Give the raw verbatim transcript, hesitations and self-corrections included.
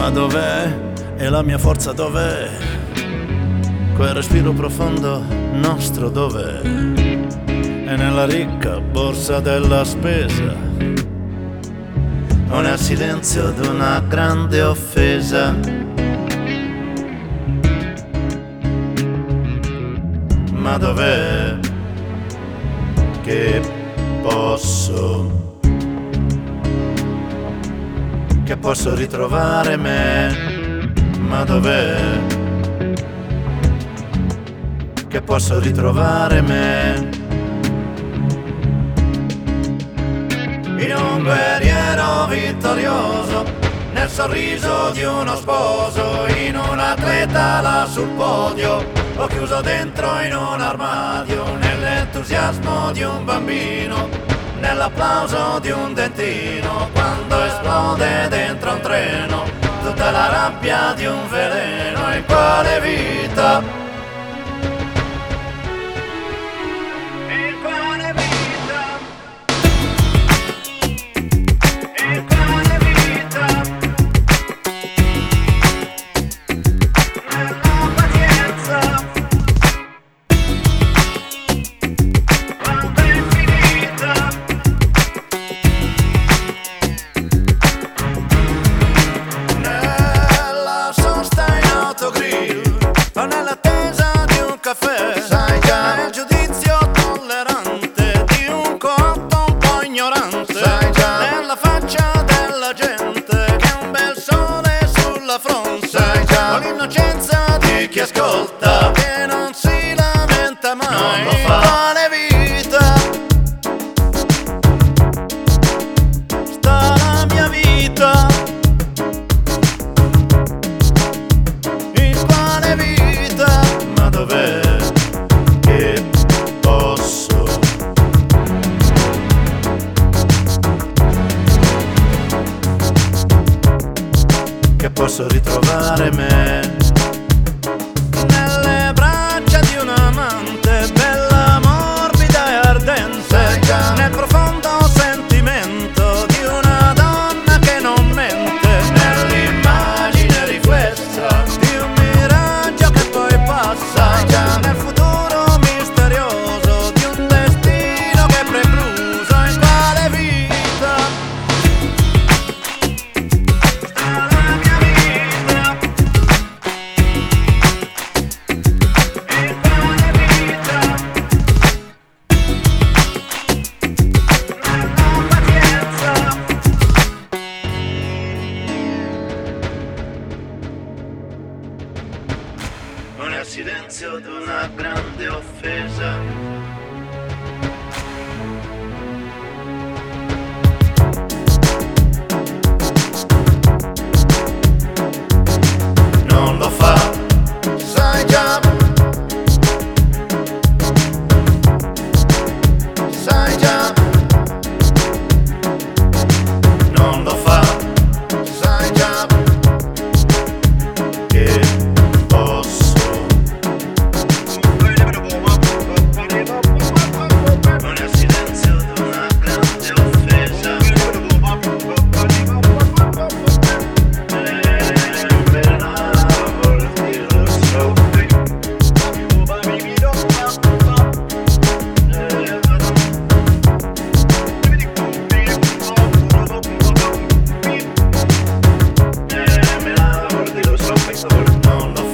Ma dov'è? E la mia forza dov'è? Quel respiro profondo nostro dov'è? È nella ricca borsa della spesa, o nel silenzio d'una grande offesa? Ma dov'è che posso, che posso ritrovare me? Ma dov'è che posso ritrovare me? In un guerriero vittorioso, nel sorriso di uno sposo, in un atleta là sul podio, o chiuso dentro in un armadio, nell'entusiasmo di un bambino, nell'applauso di un dentino, quando esplode dentro un treno tutta la rabbia di un veleno. In quale vita? Sai già, nel giudizio tollerante di un coatto un po' ignorante. Sai già, nella faccia della gente che è un bel sole sulla fronte. Sai già, con l'innocenza di chi ascolta che non si lamenta mai. Non lo fa. Quale vita sta la mia vita? In quale vita? Ma dov'è che posso, che posso ritrovare me? Nelle braccia di un amante, bella, morbida e ardente, nel profondo sentimento di una donna che non mente, nell'immagine riflessa di un miraggio che poi passa, nel futuro misterioso di un destino che è precluso. In quale vita sta la mia vita? In quale vita? Nella pazienza. O nel silenzio d'una grande offesa? Non lo fa, sai già, sai già, non lo fa, sai già che posso, o nel silenzio d'una grande offesa. Non lo